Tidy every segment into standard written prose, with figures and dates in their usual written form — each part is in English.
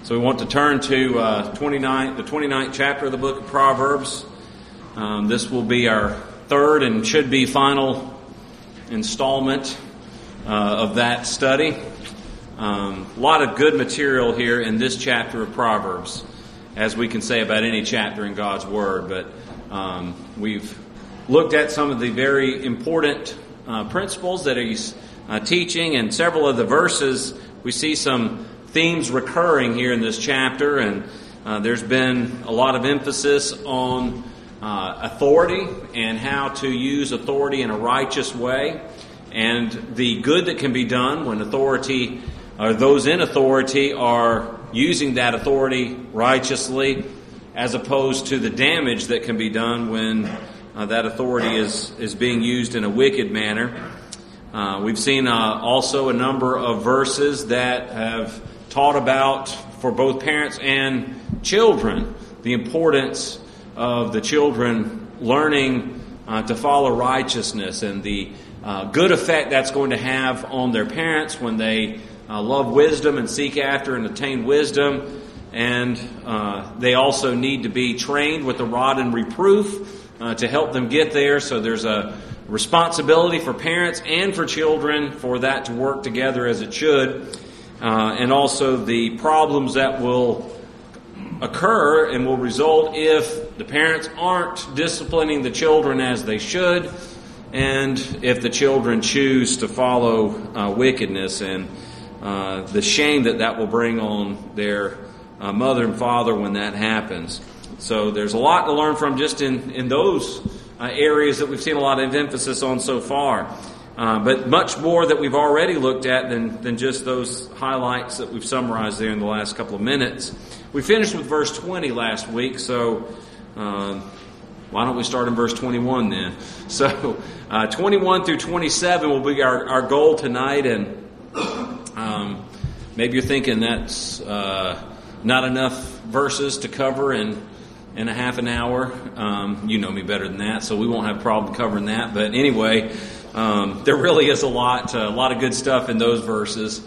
So we want to turn to the 29th chapter of the book of Proverbs. This will be our third and should be final installment of that study. A lot of good material here in this chapter of Proverbs, as we can say about any chapter in God's Word. But we've looked at some of the very important principles that he's teaching, and several of the verses we see some themes recurring here in this chapter, and there's been a lot of emphasis on authority and how to use authority in a righteous way, and the good that can be done when authority or those in authority are using that authority righteously, as opposed to the damage that can be done when that authority is being used in a wicked manner. We've seen also a number of verses that have taught about, for both parents and children, the importance of the children learning to follow righteousness and the good effect that's going to have on their parents when they love wisdom and seek after and attain wisdom. And they also need to be trained with the rod and reproof to help them get there. So there's a responsibility for parents and for children for that to work together as it should. And also the problems that will occur and will result if the parents aren't disciplining the children as they should, and if the children choose to follow wickedness, and the shame that will bring on their mother and father when that happens. So there's a lot to learn from just in those areas that we've seen a lot of emphasis on so far. But much more that we've already looked at than just those highlights that we've summarized there in the last couple of minutes. We finished with verse 20 last week, so why don't we start in verse 21 then? So 21 through 27 will be our goal tonight, and maybe you're thinking that's not enough verses to cover in a half an hour. You know me better than that, so we won't have a problem covering that. But anyway, there really is a lot of good stuff in those verses.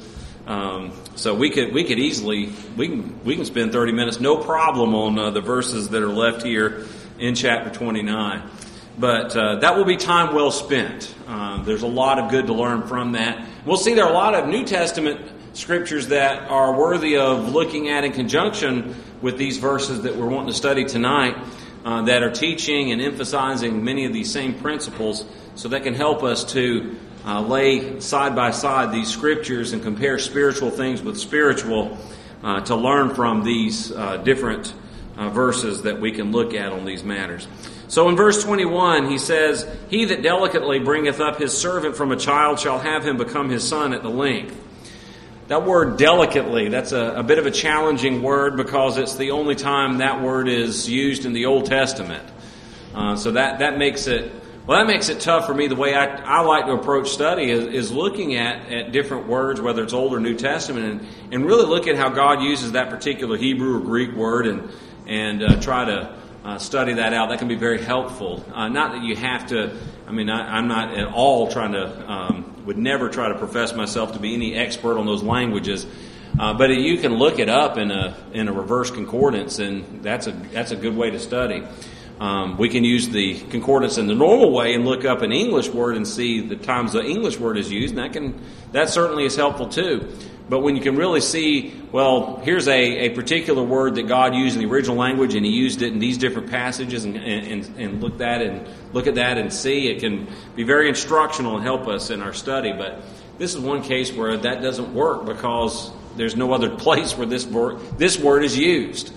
So we could easily we can spend 30 minutes no problem on the verses that are left here in chapter 29. But that will be time well spent. There's a lot of good to learn from that. We'll see there are a lot of New Testament scriptures that are worthy of looking at in conjunction with these verses that we're wanting to study tonight, that are teaching and emphasizing many of these same principles, so that can help us to lay side by side these scriptures and compare spiritual things with spiritual, to learn from these different verses that we can look at on these matters. So in verse 21, he says, "He that delicately bringeth up his servant from a child shall have him become his son at the length." That word delicately, that's a bit of a challenging word, because it's the only time that word is used in the Old Testament. So that makes it tough for me. The way I like to approach study is looking at different words, whether it's Old or New Testament, and really look at how God uses that particular Hebrew or Greek word and try to study that out. That can be very helpful. Not that you have to. I mean, I'm not at all trying to. Would never try to profess myself to be any expert on those languages, but you can look it up in a reverse concordance, and that's a good way to study. We can use the concordance in the normal way and look up an English word and see the times the English word is used, and that certainly is helpful too. But when you can really see, well, here's a particular word that God used in the original language, and He used it in these different passages, and look at that and see, it can be very instructional and help us in our study. But this is one case where that doesn't work, because there's no other place where this word is used.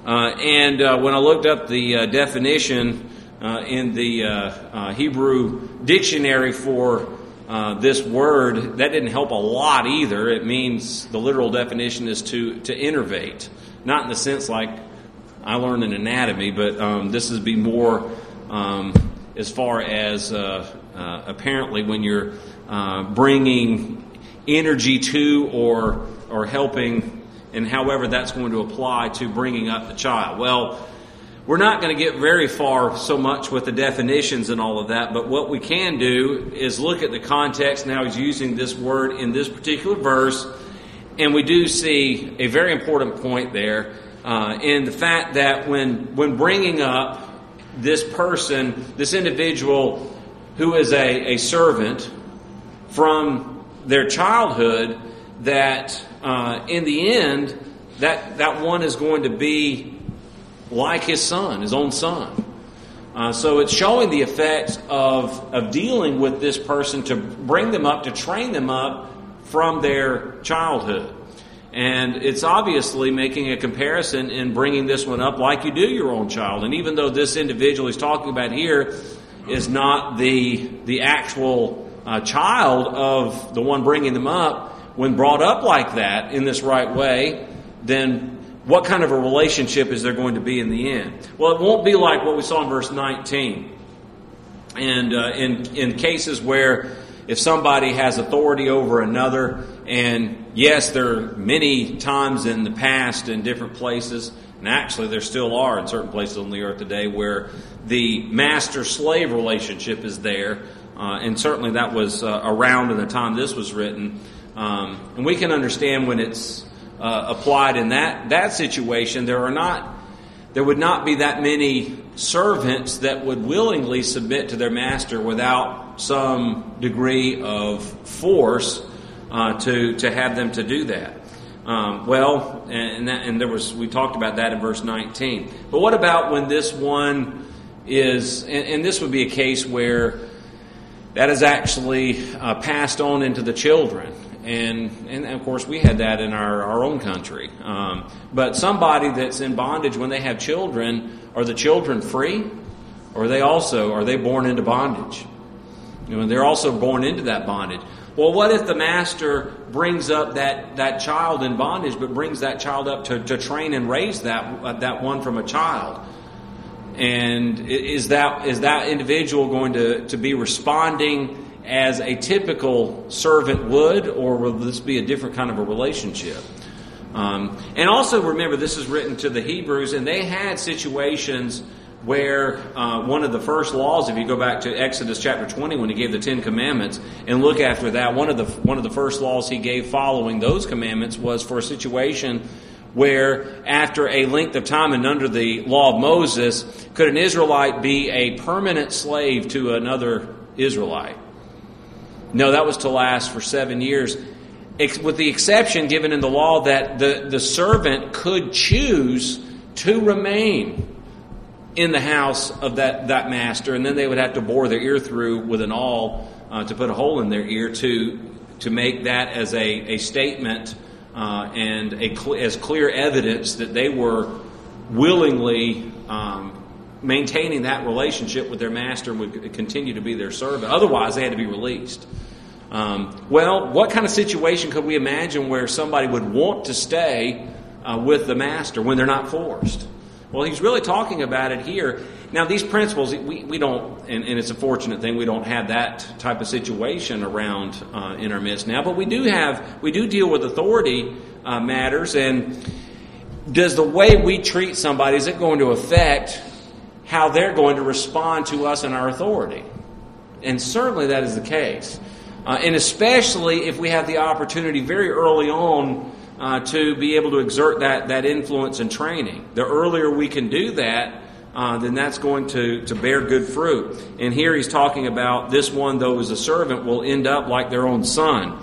And when I looked up the definition in the Hebrew dictionary for this word, that didn't help a lot either. It means, the literal definition is to innervate. Not in the sense like I learned in anatomy, but this is be more as far as apparently when you're bringing energy to or helping, and however that's going to apply to bringing up the child. Well, we're not going to get very far so much with the definitions and all of that, but what we can do is look at the context and how he's using this word in this particular verse, And we do see a very important point there in the fact that when bringing up this person, this individual who is a servant from their childhood, that in the end, that one is going to be like his son, his own son. So it's showing the effects of dealing with this person to bring them up, to train them up from their childhood. And it's obviously making a comparison in bringing this one up like you do your own child. And even though this individual he's talking about here is not the actual child of the one bringing them up, when brought up like that in this right way, then what kind of a relationship is there going to be in the end? Well, it won't be like what we saw in verse 19. And in cases where if somebody has authority over another, and yes, there are many times in the past in different places, and actually there still are in certain places on the earth today, where the master-slave relationship is there, and certainly that was around in the time this was written. And we can understand when it's applied in that situation, there would not be that many servants that would willingly submit to their master without some degree of force to have them to do that. We talked about that in verse 19. But what about when this one is, and this would be a case where that is actually passed on into the children. And of course, we had that in our own country. But somebody that's in bondage, when they have children, are the children free? Or are they born into bondage? They're also born into that bondage. Well, what if the master brings up that child in bondage, but brings that child up to train and raise that one from a child? And is that individual going to be responding as a typical servant would, or will this be a different kind of a relationship? And also remember, this is written to the Hebrews, and they had situations where one of the first laws, if you go back to Exodus chapter 20 when he gave the 10 Commandments, and look after that, one of the first laws he gave following those commandments was for a situation where after a length of time and under the law of Moses, could an Israelite be a permanent slave to another Israelite? No, that was to last for 7 years, with the exception given in the law that the servant could choose to remain in the house of that master, and then they would have to bore their ear through with an awl to put a hole in their ear to make that as a statement and as clear evidence that they were willingly maintaining that relationship with their master and would continue to be their servant. Otherwise, they had to be released. Well, what kind of situation could we imagine where somebody would want to stay with the master when they're not forced? Well, he's really talking about it here. Now, these principles, we don't, and it's a fortunate thing, we don't have that type of situation around in our midst now. But we do deal with authority matters, and does the way we treat somebody, is it going to affect how they're going to respond to us and our authority? And certainly that is the case. And especially if we have the opportunity very early on to be able to exert that influence and training. The earlier we can do that, then that's going to bear good fruit. And here he's talking about this one, though, as a servant, will end up like their own son.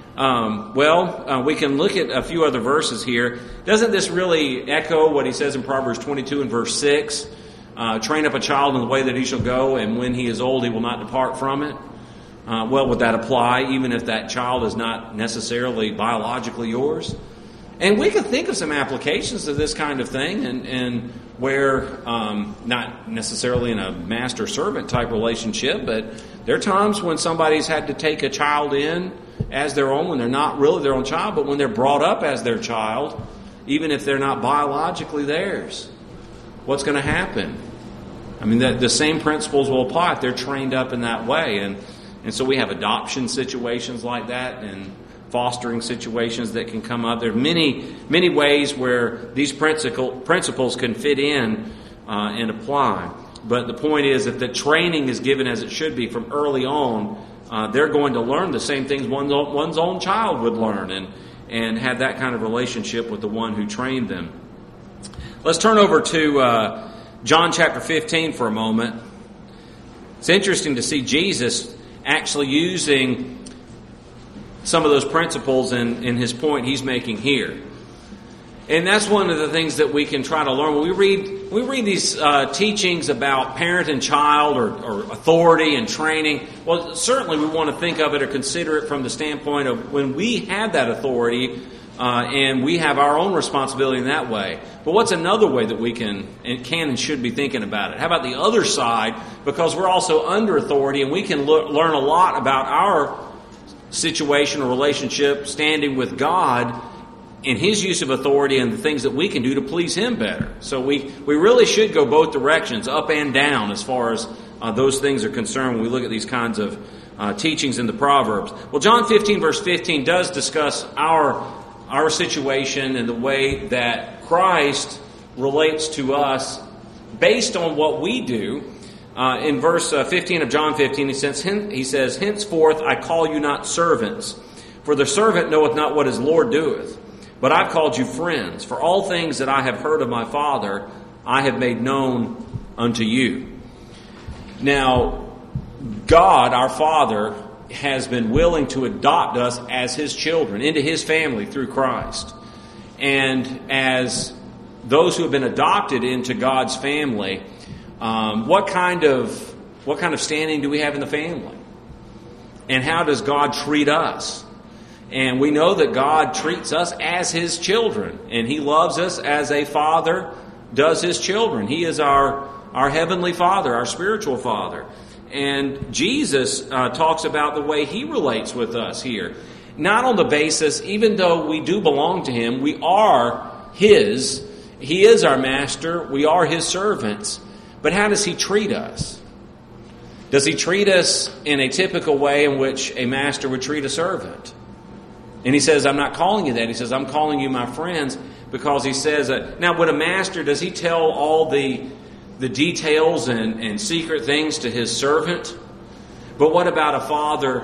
We can look at a few other verses here. Doesn't this really echo what he says in Proverbs 22 and verse 6? Train up a child in the way that he shall go, and when he is old, he will not depart from it. Would that apply even if that child is not necessarily biologically yours? And we could think of some applications of this kind of thing, and where not necessarily in a master-servant type relationship, but there are times when somebody's had to take a child in as their own when they're not really their own child, but when they're brought up as their child, even if they're not biologically theirs. What's going to happen? I mean, the same principles will apply if they're trained up in that way. And so we have adoption situations like that and fostering situations that can come up. There are many, many ways where these principles can fit in and apply. But the point is, if the training is given as it should be from early on, they're going to learn the same things one's own child would learn. and had that kind of relationship with the one who trained them. Let's turn over to John chapter 15 for a moment. It's interesting to see Jesus actually using some of those principles in his point he's making here. And that's one of the things that we can try to learn. When we read these teachings about parent and child or authority and training, well, certainly we want to think of it or consider it from the standpoint of when we have that authority and we have our own responsibility in that way. But what's another way that we can and should be thinking about it? How about the other side? Because we're also under authority and we can learn a lot about our situation or relationship standing with God in His use of authority and the things that we can do to please Him better. So we really should go both directions, up and down, as far as those things are concerned when we look at these kinds of teachings in the Proverbs. Well, John 15, verse 15 does discuss our situation and the way that Christ relates to us based on what we do. In verse 15 of John 15, he says, "Henceforth I call you not servants, for the servant knoweth not what his Lord doeth. But I've called you friends, for all things that I have heard of my Father, I have made known unto you." Now, God, our Father, has been willing to adopt us as His children into His family through Christ. And as those who have been adopted into God's family, what kind of standing do we have in the family? And how does God treat us? And we know that God treats us as His children, and He loves us as a father does his children. He is our heavenly Father, our spiritual Father. And Jesus talks about the way He relates with us here. Not on the basis, even though we do belong to Him, we are His. He is our master. We are His servants. But how does He treat us? Does He treat us in a typical way in which a master would treat a servant? And He says, I'm not calling you that. He says, I'm calling you my friends, because He says, now would a master, does he tell all the details and secret things to his servant? But what about a father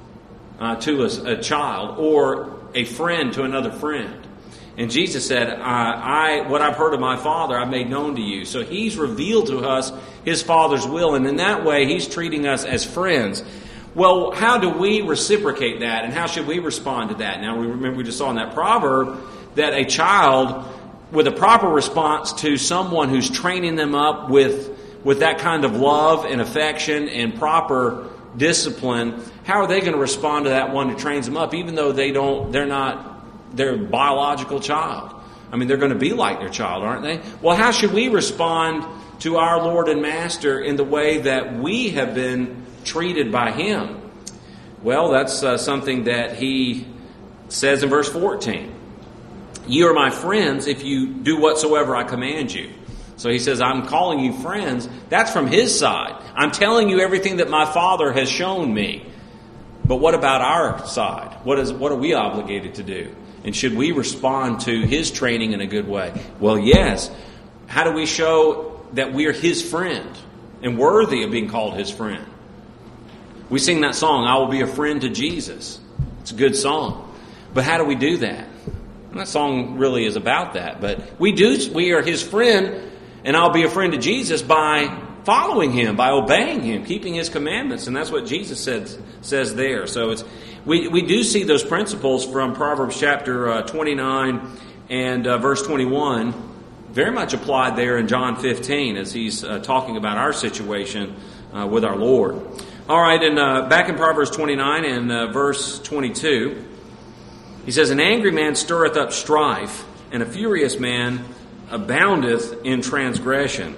to a child, or a friend to another friend? And Jesus said, what I've heard of my Father, I've made known to you. So He's revealed to us His Father's will, and in that way He's treating us as friends. Well, how do we reciprocate that, and how should we respond to that? Now, we just saw in that proverb that a child, with a proper response to someone who's training them up with that kind of love and affection and proper discipline, how are they going to respond to that one who trains them up, even though they're not their biological child? I mean, they're going to be like their child, aren't they? Well, how should we respond to our Lord and Master in the way that we have been treated by Him? Well, that's something that He says in verse 14. "Ye are my friends if you do whatsoever I command you." So He says, I'm calling you friends. That's from His side. I'm telling you everything that my Father has shown me. But what about our side? What are we obligated to do? And should we respond to His training in a good way? Well, yes. How do we show that we're His friend and worthy of being called His friend? We sing that song, I will be a friend to Jesus. It's a good song. But how do we do that? And that song really is about that. But we are His friend, and I'll be a friend to Jesus by following Him, by obeying Him, keeping His commandments. And that's what Jesus says there. So we do see those principles from Proverbs chapter 29 and verse 21 very much applied there in John 15 as He's talking about our situation with our Lord. All right, and back in Proverbs 29 and verse 22, he says, "An angry man stirreth up strife, and a furious man aboundeth in transgression."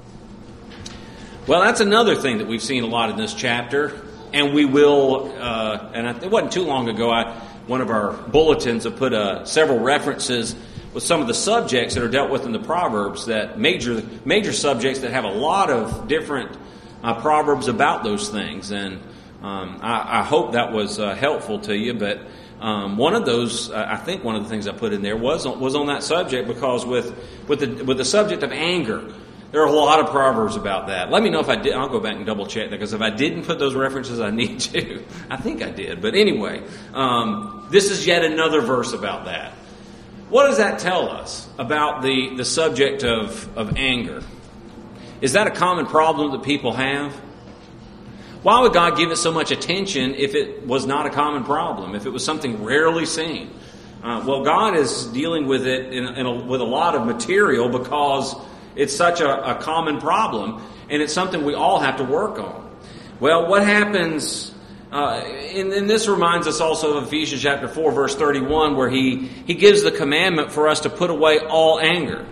Well, that's another thing that we've seen a lot in this chapter, and we will, it wasn't too long ago, one of our bulletins have put several references with some of the subjects that are dealt with in the Proverbs, that major subjects that have a lot of different Proverbs about those things. And I hope that was helpful to you, but one of those, I think one of the things I put in there was on that subject, because with the subject of anger, There are a lot of Proverbs about that. Let me know if I did. I'll go back and double check that, because if I didn't put those references, I need to. I think I did. But anyway, this is yet another verse about that. What does that tell us about the subject of anger? Is that a common problem that people have? Why would God give it so much attention if it was not a common problem, if it was something rarely seen? Well, God is dealing with it with a lot of material, because it's such a common problem, and it's something we all have to work on. Well, what happens, and this reminds us also of Ephesians chapter 4, verse 31, where he gives the commandment for us to put away all anger.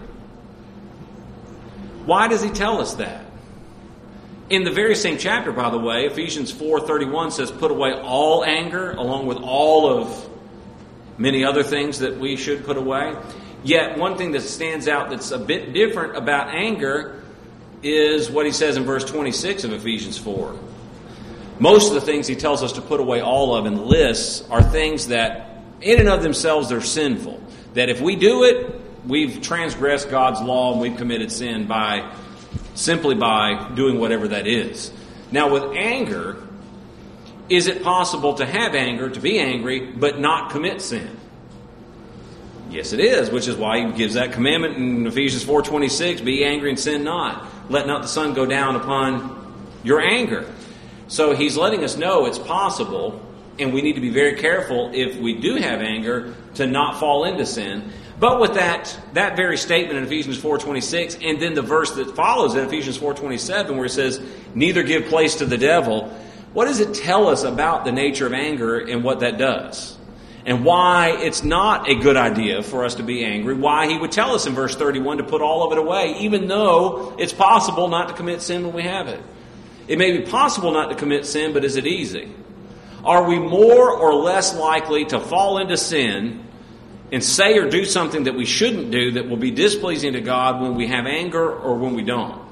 Why does he tell us that? In the very same chapter, by the way, Ephesians 4:31 says, put away all anger, along with all of many other things that we should put away. Yet, one thing that stands out that's a bit different about anger is what he says in verse 26 of Ephesians 4. Most of the things he tells us to put away all of in the lists are things that, in and of themselves, they're sinful. That if we do it, we've transgressed God's law and we've committed sin simply by doing whatever that is. Now, with anger, is it possible to have anger, to be angry, but not commit sin? Yes, it is, which is why he gives that commandment in Ephesians 4:26, be angry and sin not. Let not the sun go down upon your anger. So he's letting us know it's possible, and we need to be very careful if we do have anger to not fall into sin. But with that very statement in Ephesians 4:26, and then the verse that follows it, Ephesians 4:27, where it says, neither give place to the devil, what does it tell us about the nature of anger and what that does? And why it's not a good idea for us to be angry. Why he would tell us in verse 31 to put all of it away, even though it's possible not to commit sin when we have it. It may be possible not to commit sin, but is it easy? Are we more or less likely to fall into sin and say or do something that we shouldn't do that will be displeasing to God when we have anger or when we don't?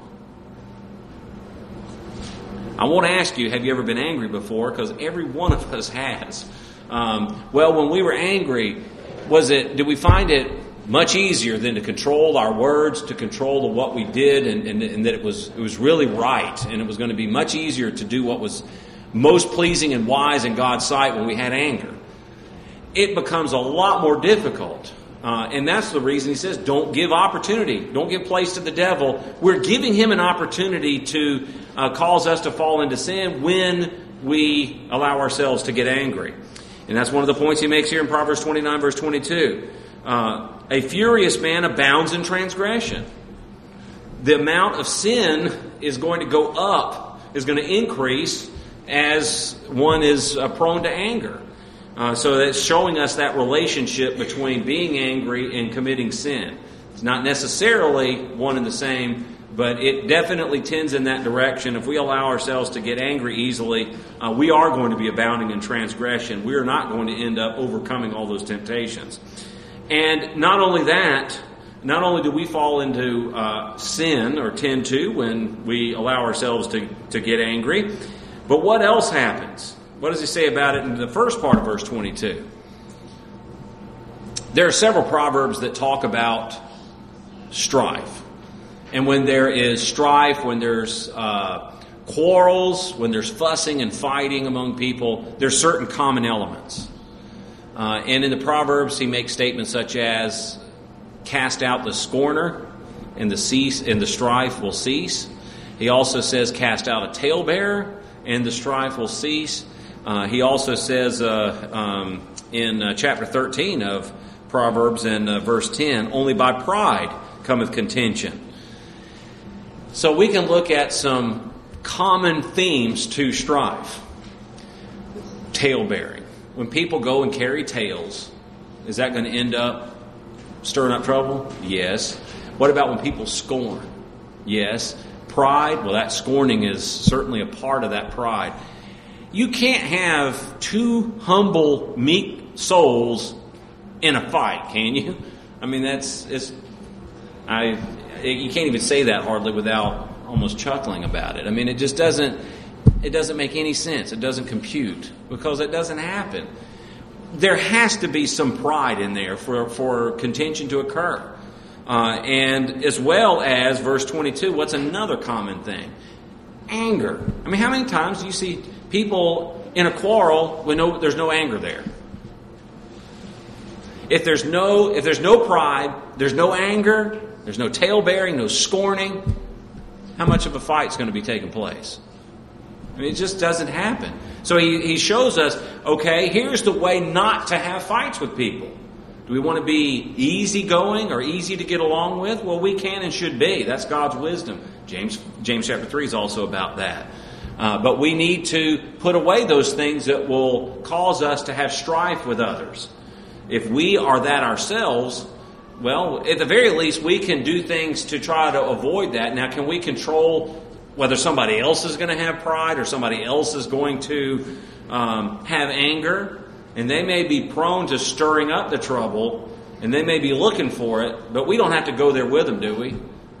I want to ask you, have you ever been angry before? Because every one of us has. Well, when we were angry, did we find it much easier than to control our words, to control what we did, and that it was really right, and it was going to be much easier to do what was most pleasing and wise in God's sight when we had anger? It becomes a lot more difficult. And that's the reason he says, don't give opportunity. Don't give place to the devil. We're giving him an opportunity to cause us to fall into sin when we allow ourselves to get angry. And that's one of the points he makes here in Proverbs 29, verse 22. A furious man abounds in transgression. The amount of sin is going to go up, is going to increase as one is prone to anger. So that's showing us that relationship between being angry and committing sin. It's not necessarily one and the same, but it definitely tends in that direction. If we allow ourselves to get angry easily, we are going to be abounding in transgression. We are not going to end up overcoming all those temptations. And not only that, not only do we fall into sin, or tend to, when we allow ourselves to get angry, but what else happens? What does he say about it in the first part of verse 22? There are several proverbs that talk about strife. And when there is strife, when there's quarrels, when there's fussing and fighting among people, there's certain common elements. And in the Proverbs, he makes statements such as, cast out the scorner, and the strife will cease. He also says, cast out a talebearer, and the strife will cease. He also says in chapter 13 of Proverbs and verse 10, only by pride cometh contention. So we can look at some common themes to strife. Talebearing. When people go and carry tales, is that going to end up stirring up trouble? Yes. What about when people scorn? Yes. Pride, well, that scorning is certainly a part of that pride. You can't have two humble, meek souls in a fight, can you? I mean, you can't even say that hardly without almost chuckling about it. I mean, it just doesn't make any sense. It doesn't compute, because it doesn't happen. There has to be some pride in there for contention to occur. And as well as, verse 22, what's another common thing? Anger. I mean, how many times do you see people in a quarrel when there's no anger there? If there's no pride, there's no anger, there's no tale-bearing, no scorning, how much of a fight's going to be taking place? I mean, it just doesn't happen. So he shows us, okay, here's the way not to have fights with people. Do we want to be easygoing or easy to get along with? Well, we can and should be. That's God's wisdom. James chapter 3 is also about that. But we need to put away those things that will cause us to have strife with others. If we are that ourselves, well, at the very least, we can do things to try to avoid that. Now, can we control whether somebody else is going to have pride or somebody else is going to have anger? And they may be prone to stirring up the trouble, and they may be looking for it, but we don't have to go there with them, do we?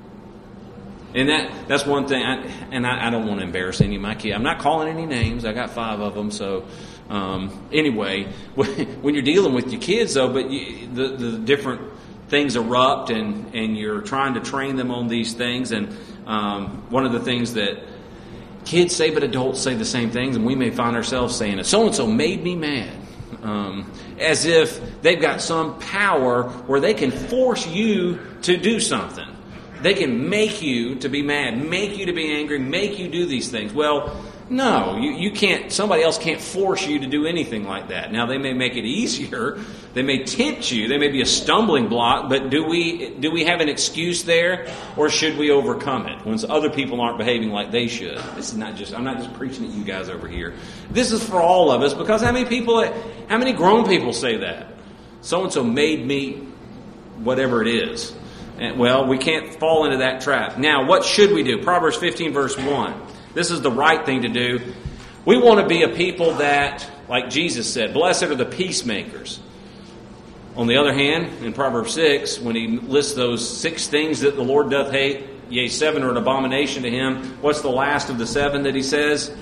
And that's one thing, I don't want to embarrass any of my kids. I'm not calling any names. I got 5 of them, so anyway, when you're dealing with your kids, though, but the different things erupt, and you're trying to train them on these things, and one of the things that kids say, but adults say the same things, and we may find ourselves saying it. So-and-so made me mad. As if they've got some power where they can force you to do something. They can make you to be mad, make you to be angry, make you do these things. Well, no, you can't. Somebody else can't force you to do anything like that. Now, they may make it easier. They may tempt you. They may be a stumbling block. But do we have an excuse there, or should we overcome it when other people aren't behaving like they should? This is not just. I'm not just preaching at you guys over here. This is for all of us, because how many grown people say that? So and so made me, whatever it is. And, well, we can't fall into that trap. Now, what should we do? Proverbs 15, verse 1. This is the right thing to do. We want to be a people that, like Jesus said, blessed are the peacemakers. On the other hand, in Proverbs 6, when he lists those 6 things that the Lord doth hate, yea, 7 are an abomination to him, what's the last of the 7 that he says?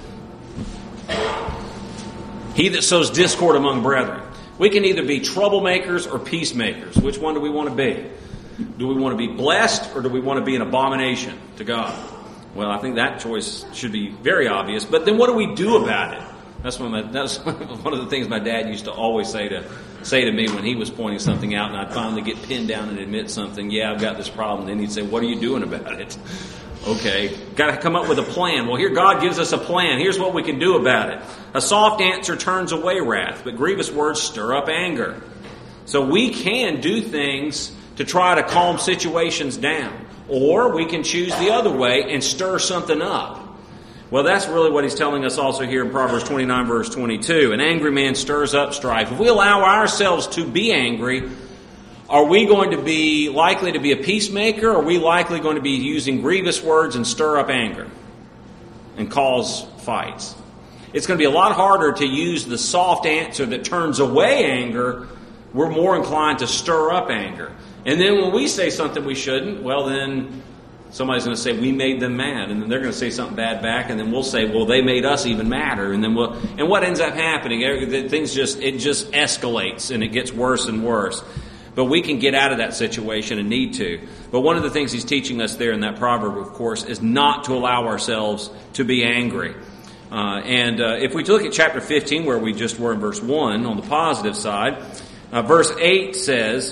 He that sows discord among brethren. We can either be troublemakers or peacemakers. Which one do we want to be? Do we want to be blessed, or do we want to be an abomination to God? Well, I think that choice should be very obvious. But then what do we do about it? That's one of the things my dad used to always say to me when he was pointing something out, and I'd finally get pinned down and admit something. Yeah, I've got this problem. Then he'd say, "What are you doing about it?" Okay, got to come up with a plan. Well, here God gives us a plan. Here's what we can do about it. A soft answer turns away wrath, but grievous words stir up anger. So we can do things to try to calm situations down. Or we can choose the other way and stir something up. Well, that's really what he's telling us also here in Proverbs 29, verse 22. An angry man stirs up strife. If we allow ourselves to be angry, are we going to be likely to be a peacemaker, or are we likely going to be using grievous words and stir up anger and cause fights? It's going to be a lot harder to use the soft answer that turns away anger. We're more inclined to stir up anger. And then when we say something we shouldn't, well, then somebody's going to say we made them mad, and then they're going to say something bad back, and then we'll say, well, they made us even madder, and then and what ends up happening? It just escalates, and it gets worse and worse. But we can get out of that situation and need to. But one of the things he's teaching us there in that proverb, of course, is not to allow ourselves to be angry. If we look at chapter 15, where we just were in verse 1, on the positive side, verse 8 says,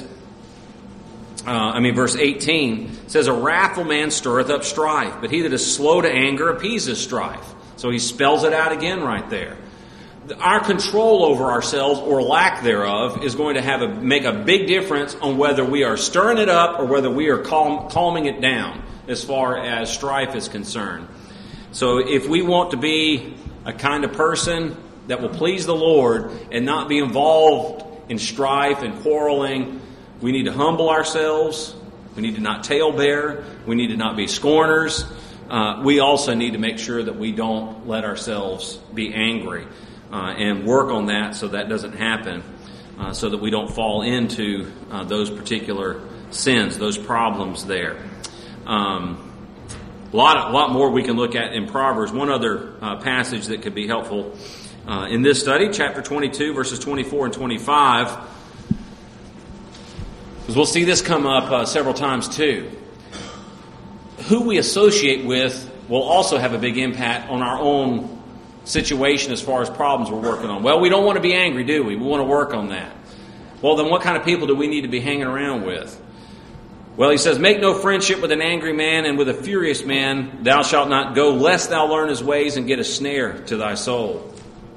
verse 18 says, a wrathful man stirreth up strife, but he that is slow to anger appeases strife. So he spells it out again right there. Our control over ourselves, or lack thereof, is going to make a big difference on whether we are stirring it up or whether we are calming it down as far as strife is concerned. So if we want to be a kind of person that will please the Lord and not be involved in strife and quarreling, we need to humble ourselves. We need to not talebear. We need to not be scorners. We also need to make sure that we don't let ourselves be angry and work on that so that doesn't happen, so that we don't fall into those particular sins, those problems there. A lot more we can look at in Proverbs. One other passage that could be helpful in this study, chapter 22, verses 24 and 25. Because we'll see this come up several times too. Who we associate with will also have a big impact on our own situation as far as problems we're working on. Well, we don't want to be angry, do we? We want to work on that. Well, then what kind of people do we need to be hanging around with? Well, he says, make no friendship with an angry man, and with a furious man thou shalt not go, lest thou learn his ways and get a snare to thy soul.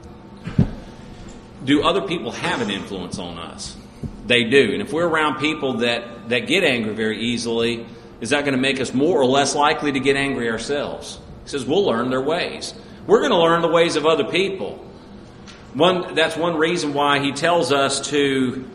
Do other people have an influence on us? They do. And if we're around people that get angry very easily, is that going to make us more or less likely to get angry ourselves? He says, we'll learn their ways. We're going to learn the ways of other people. That's one reason why he tells us to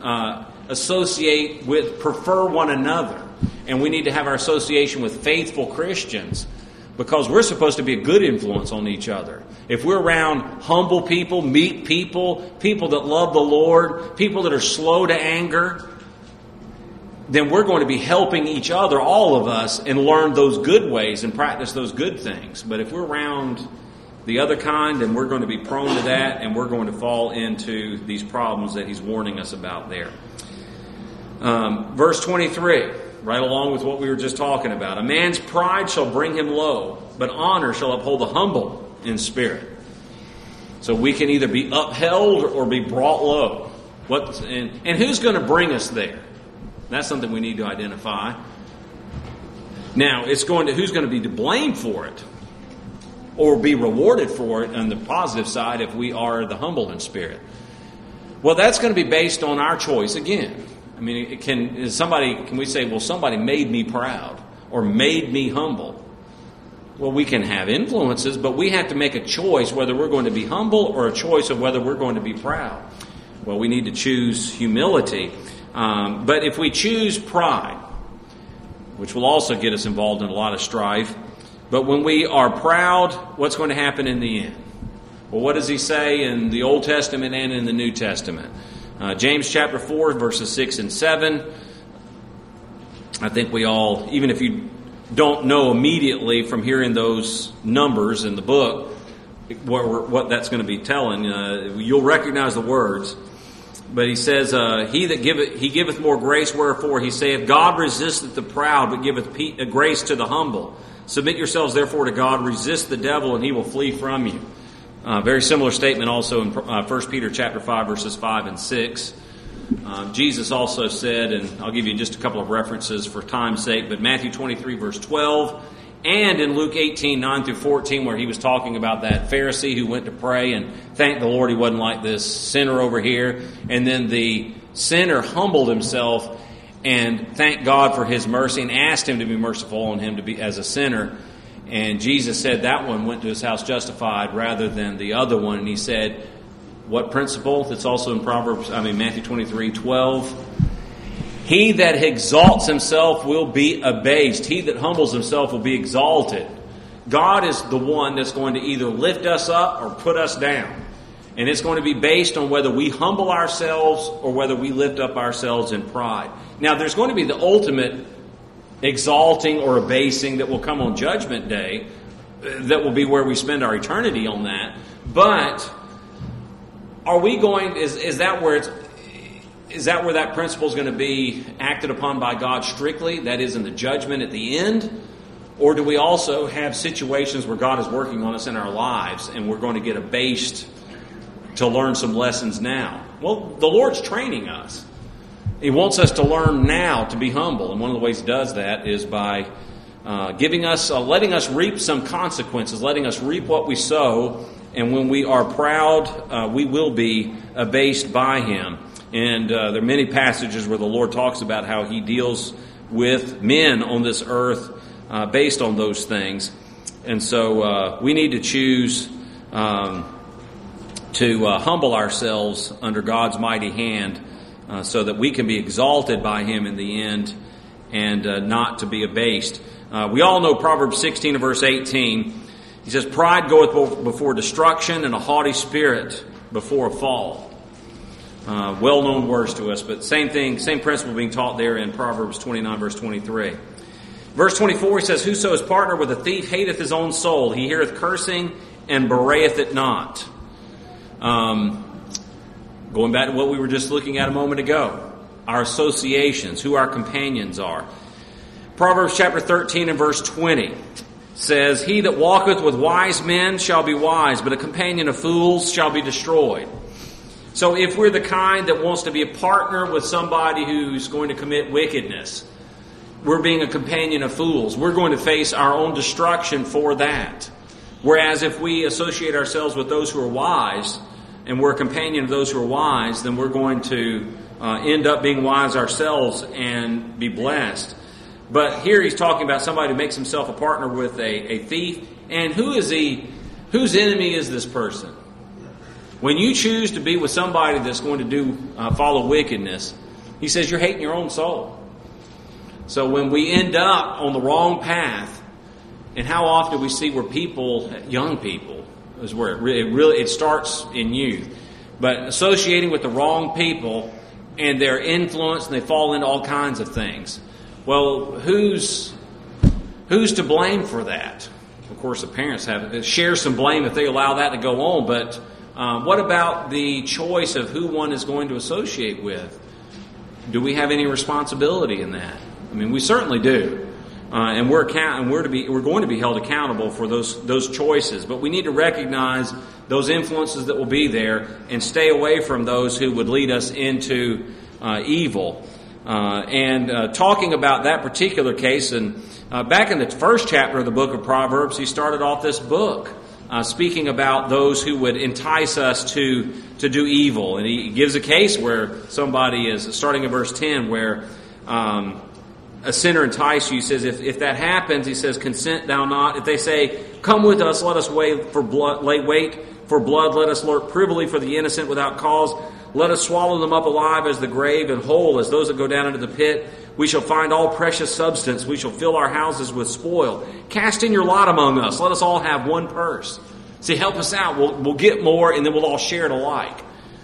prefer one another. And we need to have our association with faithful Christians, because we're supposed to be a good influence on each other. If we're around humble people, meek people, people that love the Lord, people that are slow to anger, then we're going to be helping each other, all of us, and learn those good ways and practice those good things. But if we're around the other kind, then we're going to be prone to that, and we're going to fall into these problems that he's warning us about there. Verse 23, right along with what we were just talking about. A man's pride shall bring him low, but honor shall uphold the humble in spirit. So we can either be upheld or be brought low. And who's going to bring us there? That's something we need to identify. Now, who's going to be to blame for it or be rewarded for it on the positive side if we are the humble in spirit? Well, that's going to be based on our choice again. I mean, can we say, well, somebody made me proud or made me humble? Well, we can have influences, but we have to make a choice whether we're going to be humble or a choice of whether we're going to be proud. Well, we need to choose humility. But if we choose pride, which will also get us involved in a lot of strife, but when we are proud, what's going to happen in the end? Well, what does he say in the Old Testament and in the New Testament? James chapter 4, verses 6 and 7. I think we all, even if you don't know immediately from hearing those numbers in the book what that's going to be telling, you'll recognize the words. But he says, he giveth more grace, wherefore he saith, God resisteth the proud, but giveth grace to the humble. Submit yourselves therefore to God, resist the devil, and he will flee from you. Very similar statement also in 1 Peter chapter 5, verses 5 and 6. Jesus also said, and I'll give you just a couple of references for time's sake, but Matthew 23, verse 12, and in Luke 18, 9 through 14, where he was talking about that Pharisee who went to pray and thanked the Lord he wasn't like this sinner over here. And then the sinner humbled himself and thanked God for his mercy and asked him to be merciful on him to be as a sinner. And Jesus said that one went to his house justified rather than the other one. And he said, what principle? That's also in Matthew 23, 12. He that exalts himself will be abased. He that humbles himself will be exalted. God is the one that's going to either lift us up or put us down. And it's going to be based on whether we humble ourselves or whether we lift up ourselves in pride. Now, there's going to be the ultimate exalting or abasing that will come on Judgment Day. That will be where we spend our eternity on that. But are we going? Is that where that principle is going to be acted upon by God strictly? That is in the judgment at the end? Or do we also have situations where God is working on us in our lives and we're going to get abased to learn some lessons now? Well, the Lord's training us. He wants us to learn now to be humble. And one of the ways He does that is by letting us reap some consequences, letting us reap what we sow. And when we are proud, we will be abased by Him. And there are many passages where the Lord talks about how He deals with men on this earth based on those things. And so we need to choose to humble ourselves under God's mighty hand so that we can be exalted by Him in the end and not to be abased. We all know Proverbs 16 verse 18. He says, pride goeth before destruction and a haughty spirit before a fall. Well-known words to us, but same thing, same principle being taught there in Proverbs 29, verse 23. Verse 24, he says, whoso is partner with a thief hateth his own soul. He heareth cursing and bewrayeth it not. Going back to what we were just looking at a moment ago. our associations, who our companions are. Proverbs chapter 13 and verse 20 says, "He that walketh with wise men shall be wise, but a companion of fools shall be destroyed." So if we're the kind that wants to be a partner with somebody who's going to commit wickedness, we're being a companion of fools. We're going to face our own destruction for that. Whereas if we associate ourselves with those who are wise, and we're a companion of those who are wise, then we're going to end up being wise ourselves and be blessed. But here he's talking about somebody who makes himself a partner with a thief. And whose enemy is this person? When you choose to be with somebody that's going to follow wickedness, he says you're hating your own soul. So when we end up on the wrong path, and how often we see where people, young people, is where it starts in youth, but associating with the wrong people and their influence, and they fall into all kinds of things. Well, who's to blame for that? Of course, the parents share some blame if they allow that to go on. But what about the choice of who one is going to associate with? Do we have any responsibility in that? I mean, we certainly do, and we're going to be held accountable for those choices. But we need to recognize those influences that will be there and stay away from those who would lead us into evil. Talking about that particular case, and back in the first chapter of the book of Proverbs, he started off this book speaking about those who would entice us to do evil. And he gives a case where somebody is, starting in verse 10, where a sinner entice you. He says, if that happens, he says, consent thou not. If they say, come with us, let us wait for blood, let us lurk privily for the innocent without cause. Let us swallow them up alive as the grave, and whole as those that go down into the pit. We shall find all precious substance. We shall fill our houses with spoil. Cast in your lot among us. Let us all have one purse. See, help us out. We'll get more, and then we'll all share it alike.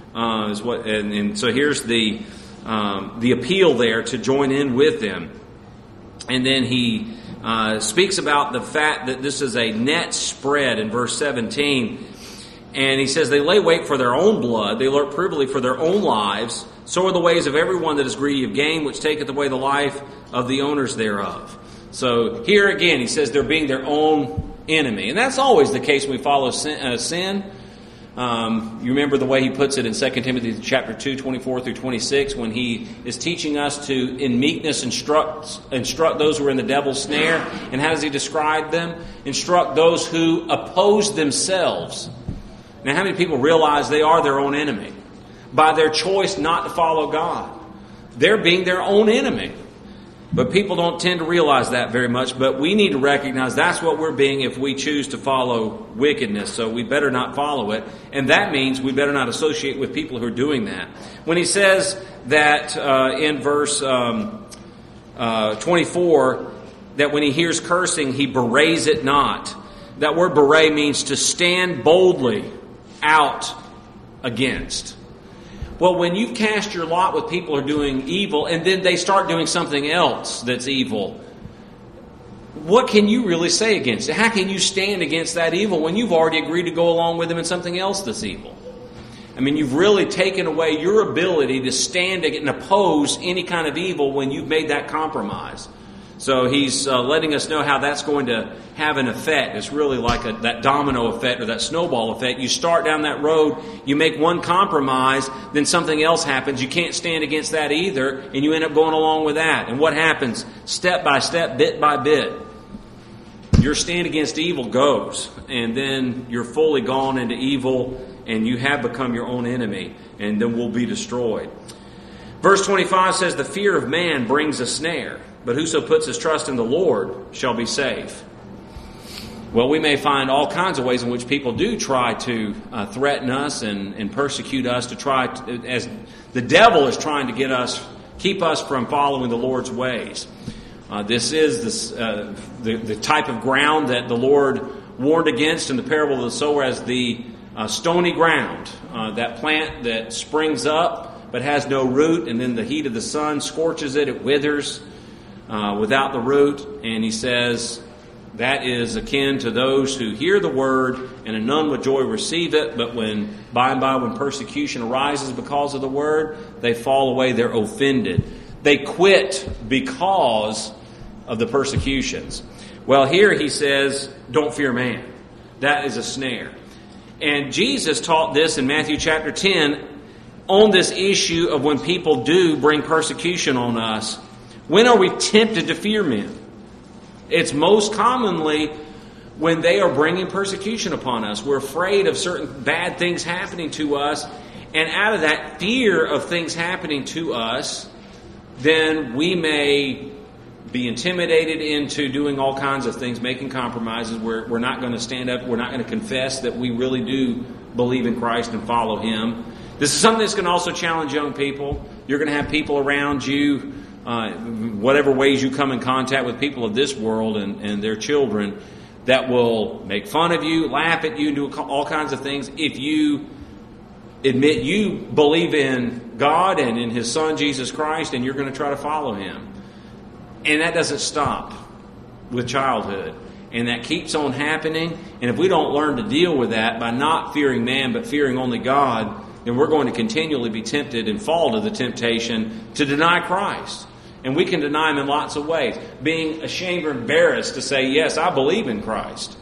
So here's the appeal there to join in with them. And then he speaks about the fact that this is a net spread in verse 17. And he says, they lay wait for their own blood, they lurk privily for their own lives. So are the ways of everyone that is greedy of gain, which taketh away the life of the owners thereof. So here again, he says they're being their own enemy. And that's always the case when we follow sin. You remember the way he puts it in 2 Timothy chapter 2, 24 through 26, when he is teaching us to, in meekness, instruct those who are in the devil's snare. And how does he describe them? Instruct those who oppose themselves. Now, how many people realize they are their own enemy? By their choice not to follow God. They're being their own enemy. But people don't tend to realize that very much. But we need to recognize that's what we're being if we choose to follow wickedness. So we better not follow it. And that means we better not associate with people who are doing that. When he says that in verse 24, that when he hears cursing, he berays it not. That word beret means to stand boldly out against. Well, when you cast your lot with people who are doing evil and then they start doing something else that's evil, what can you really say against it? How can you stand against that evil when you've already agreed to go along with them in something else that's evil? I mean, you've really taken away your ability to stand and oppose any kind of evil when you've made that compromise. So he's letting us know how that's going to have an effect. It's really like that domino effect or that snowball effect. You start down that road, you make one compromise, then something else happens. You can't stand against that either, and you end up going along with that. And what happens? Step by step, bit by bit, your stand against evil goes. And then you're fully gone into evil, and you have become your own enemy, and then will be destroyed. Verse 25 says, the fear of man brings a snare, but whoso puts his trust in the Lord shall be safe. Well, we may find all kinds of ways in which people do try to threaten us and persecute us, as the devil is trying to keep us from following the Lord's ways. This is the type of ground that the Lord warned against in the parable of the sower as the stony ground, that plant that springs up but has no root, and then the heat of the sun scorches it, it withers without the root. And he says, That is akin to those who hear the word and in none with joy receive it, but when by and by when persecution arises because of the word, they fall away, they're offended. They quit because of the persecutions. Well, here he says, don't fear man. That is a snare. And Jesus taught this in Matthew chapter 10 on this issue of when people do bring persecution on us. When are we tempted to fear men? It's most commonly when they are bringing persecution upon us. We're afraid of certain bad things happening to us. And out of that fear of things happening to us, then we may be intimidated into doing all kinds of things, making compromises. We're not going to stand up. We're not going to confess that we really do believe in Christ and follow Him. This is something that's going to also challenge young people. You're going to have people around you, whatever ways you come in contact with people of this world and their children, that will make fun of you, laugh at you, do all kinds of things if you admit you believe in God and in His Son, Jesus Christ, and you're going to try to follow Him. And that doesn't stop with childhood. And that keeps on happening. And if we don't learn to deal with that by not fearing man but fearing only God, then we're going to continually be tempted and fall to the temptation to deny Christ. And we can deny Him in lots of ways. Being ashamed or embarrassed to say, yes, I believe in Christ.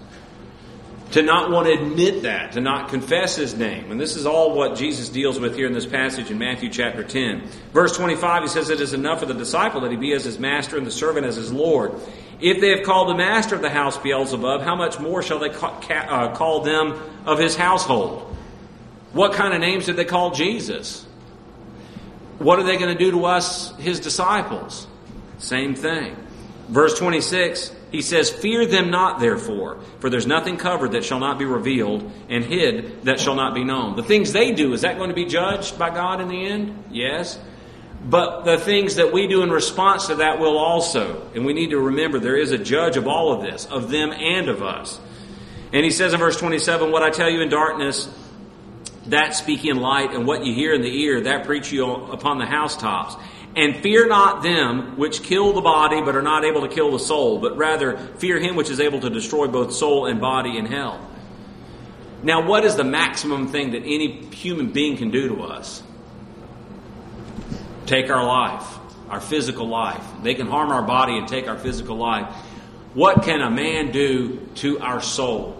To not want to admit that, to not confess His name. And this is all what Jesus deals with here in this passage in Matthew chapter 10. Verse 25, He says, it is enough for the disciple that he be as his master and the servant as his Lord. If they have called the master of the house Beelzebub, how much more shall they call them of his household? What kind of names did they call Jesus? What are they going to do to us, His disciples? Same thing. Verse 26, He says, fear them not, therefore, for there's nothing covered that shall not be revealed, and hid that shall not be known. The things they do, is that going to be judged by God in the end? Yes. But the things that we do in response to that will also. And we need to remember there is a judge of all of this, of them and of us. And He says in verse 27, what I tell you in darkness, that speak in light, and what you hear in the ear, that preach you upon the housetops. And fear not them which kill the body, but are not able to kill the soul, but rather fear Him which is able to destroy both soul and body in hell. Now, what is the maximum thing that any human being can do to us? Take our life, our physical life. They can harm our body and take our physical life. What can a man do to our soul?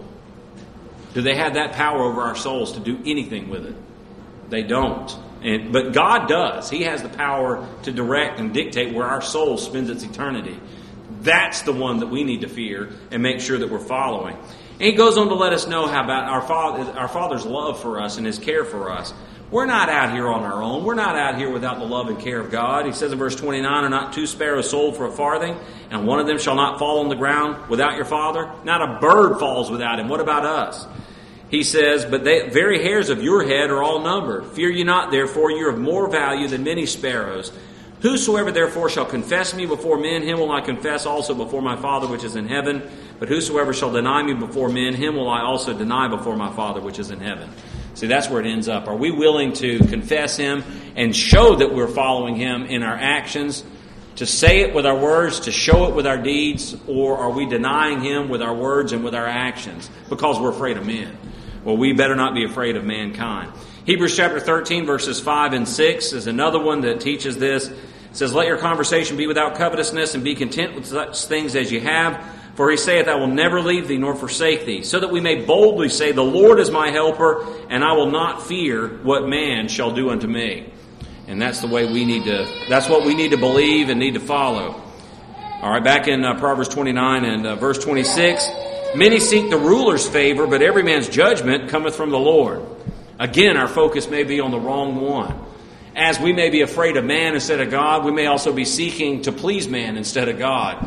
Do they have that power over our souls to do anything with it? They don't. But God does. He has the power to direct and dictate where our soul spends its eternity. That's the one that we need to fear and make sure that we're following. And He goes on to let us know how about our Father's love for us and His care for us. We're not out here on our own. We're not out here without the love and care of God. He says in verse 29, are not 2 sparrows sold for a farthing, and one of them shall not fall on the ground without your Father? Not a bird falls without Him. What about us? He says, but the very hairs of your head are all numbered. Fear ye not, therefore, you are of more value than many sparrows. Whosoever therefore shall confess me before men, him will I confess also before my Father which is in heaven. But whosoever shall deny me before men, him will I also deny before my Father which is in heaven. See, that's where it ends up. Are we willing to confess Him and show that we're following Him in our actions? To say it with our words, to show it with our deeds? Or are we denying Him with our words and with our actions because we're afraid of men? Well, we better not be afraid of mankind. Hebrews chapter 13, verses 5 and 6 is another one that teaches this. It says, let your conversation be without covetousness, and be content with such things as you have. For He saith, I will never leave thee nor forsake thee, so that we may boldly say, the Lord is my helper, and I will not fear what man shall do unto me. And that's the way that's what we need to believe and need to follow. All right, back in Proverbs 29 and verse 26. Many seek the ruler's favor, but every man's judgment cometh from the Lord. Again, our focus may be on the wrong one. As we may be afraid of man instead of God, we may also be seeking to please man instead of God.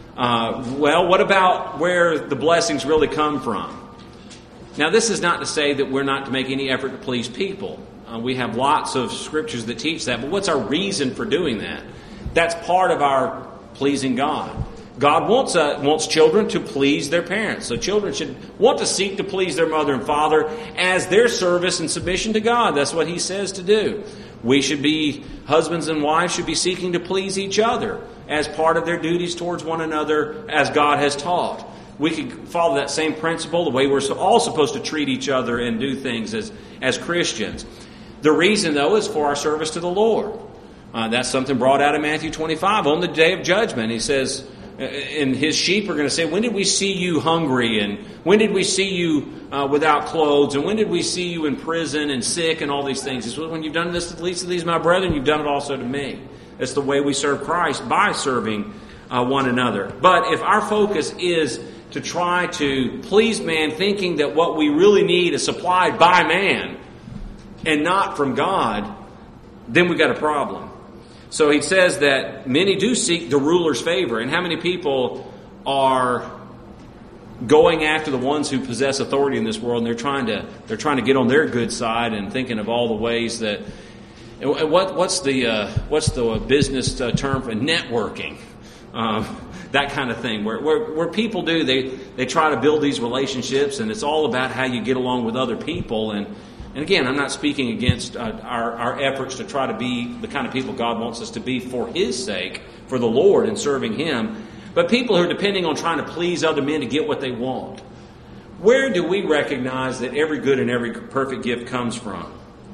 Well, what about where the blessings really come from? Now, this is not to say that we're not to make any effort to please people. We have lots of scriptures that teach that. But what's our reason for doing that? That's part of our pleasing God. God wants children to please their parents. So children should want to seek to please their mother and father as their service and submission to God. That's what He says to do. We should be, husbands and wives should be seeking to please each other as part of their duties towards one another as God has taught. we could follow that same principle, the way we're all supposed to treat each other and do things as Christians. The reason, though, is for our service to the Lord. That's something brought out in Matthew 25 on the day of judgment. He says, and his sheep are going to say, when did we see you hungry? And when did we see you without clothes? And when did we see you in prison and sick and all these things? He says, when you've done this to the least of these, my brethren, you've done it also to me. It's the way we serve Christ, by serving one another. But if our focus is to try to please man, thinking that what we really need is supplied by man and not from God, then we've got a problem. So he says that many do seek the ruler's favor. And how many people are going after the ones who possess authority in this world, and they're trying to get on their good side and thinking of all the ways that what's the business term for networking, that kind of thing, where people do they try to build these relationships, and it's all about how you get along with other people. And again, I'm not speaking against our efforts to try to be the kind of people God wants us to be for His sake, for the Lord and serving Him. But people who are depending on trying to please other men to get what they want. Where do we recognize that every good and every perfect gift comes from?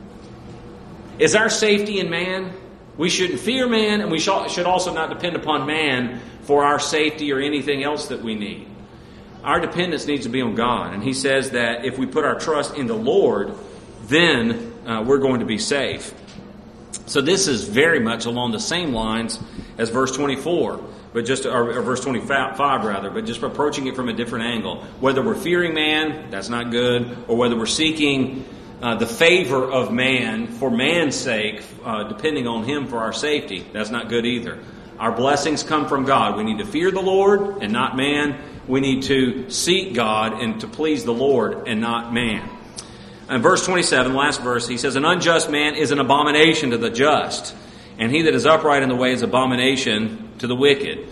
Is our safety in man? We shouldn't fear man, and we should also not depend upon man for our safety or anything else that we need. Our dependence needs to be on God. And He says that if we put our trust in the Lord, then we're going to be safe. So this is very much along the same lines as verse 24, but or verse 25 rather, but just approaching it from a different angle. Whether we're fearing man, that's not good, or whether we're seeking the favor of man for man's sake, depending on him for our safety, that's not good either. Our blessings come from God. We need to fear the Lord and not man. We need to seek God and to please the Lord and not man. In verse 27, last verse, he says, an unjust man is an abomination to the just, and he that is upright in the way is abomination to the wicked.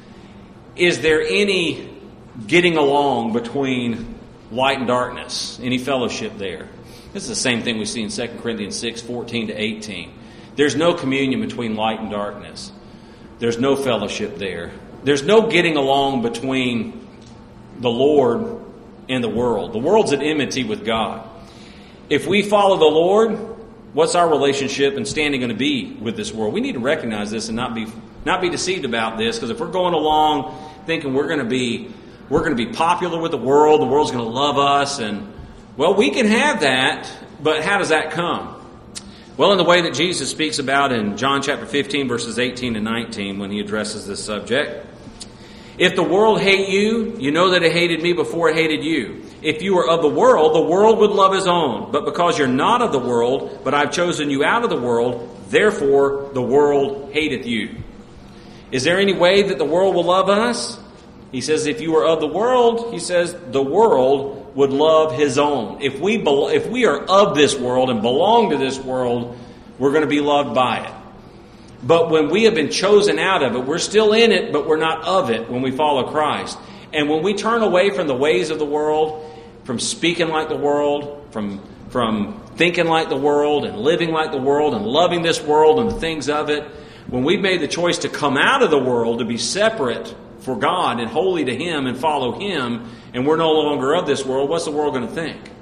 Is there any getting along between light and darkness? Any fellowship there? This is the same thing we see in 2 Corinthians 6, 14 to 18. There's no communion between light and darkness. There's no fellowship there. There's no getting along between the Lord and the world. The world's at enmity with God. If we follow the Lord, what's our relationship and standing going to be with this world? We need to recognize this and not be deceived about this, because if we're going along thinking we're going to be popular with the world's going to love us, and well, we can have that, but how does that come? Well, in the way that Jesus speaks about in John chapter 15, verses 18 and 19, when He addresses this subject. If the world hate you, you know that it hated me before it hated you. If you were of the world would love his own. But because you're not of the world, but I've chosen you out of the world, therefore the world hateth you. Is there any way that the world will love us? He says, if you were of the world, He says, the world would love his own. If we are of this world and belong to this world, we're going to be loved by it. But when we have been chosen out of it, we're still in it, but we're not of it when we follow Christ. And when we turn away from the ways of the world, from speaking like the world, from thinking like the world and living like the world and loving this world and the things of it, when we've made the choice to come out of the world, to be separate for God and holy to Him and follow Him, and we're no longer of this world, what's the world going to think?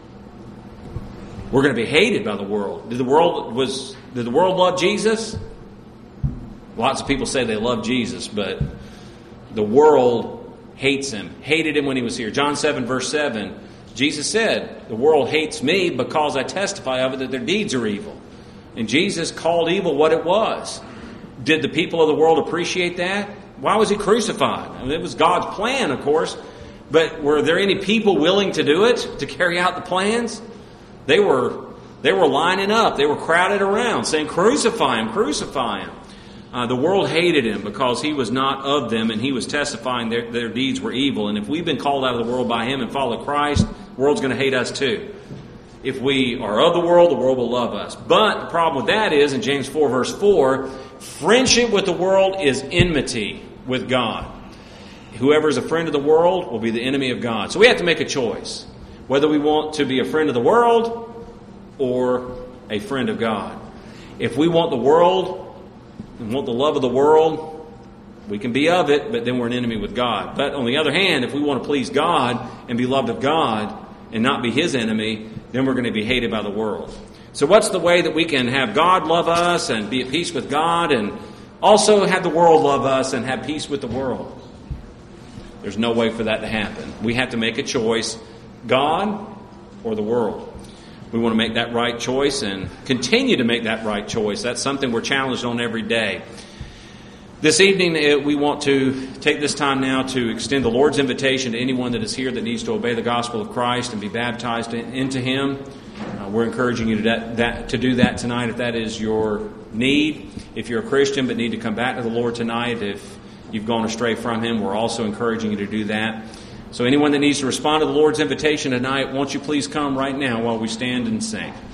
We're going to be hated by the world. Did the world love Jesus? Lots of people say they love Jesus, but the world hates Him. Hated Him when He was here. John 7, verse 7, Jesus said, the world hates me because I testify of it that their deeds are evil. And Jesus called evil what it was. Did the people of the world appreciate that? Why was He crucified? I mean, it was God's plan, of course. But were there any people willing to do it, to carry out the plans? They were lining up. They were crowded around saying, crucify Him, crucify Him. The world hated Him because He was not of them, and He was testifying their deeds were evil. And if we've been called out of the world by Him and follow Christ, the world's going to hate us too. If we are of the world will love us. But the problem with that is, in James 4, verse 4, friendship with the world is enmity with God. Whoever is a friend of the world will be the enemy of God. So we have to make a choice, whether we want to be a friend of the world or a friend of God. If we want the world and want the love of the world, We can be of it, but then we're an enemy with God. But on the other hand, if we want to please God and be loved of God and not be His enemy, then we're going to be hated by the world. So what's the way that we can have God love us and be at peace with God and also have the world love us and have peace with the world? There's no way for that to happen. We have to make a choice, God or the world. We want to make that right choice and continue to make that right choice. That's something we're challenged on every day. This evening, we want to take this time now to extend the Lord's invitation to anyone that is here that needs to obey the gospel of Christ and be baptized into Him. We're encouraging you to do that tonight if that is your need. If you're a Christian but need to come back to the Lord tonight, if you've gone astray from Him, we're also encouraging you to do that. So anyone that needs to respond to the Lord's invitation tonight, won't you please come right now while we stand and sing.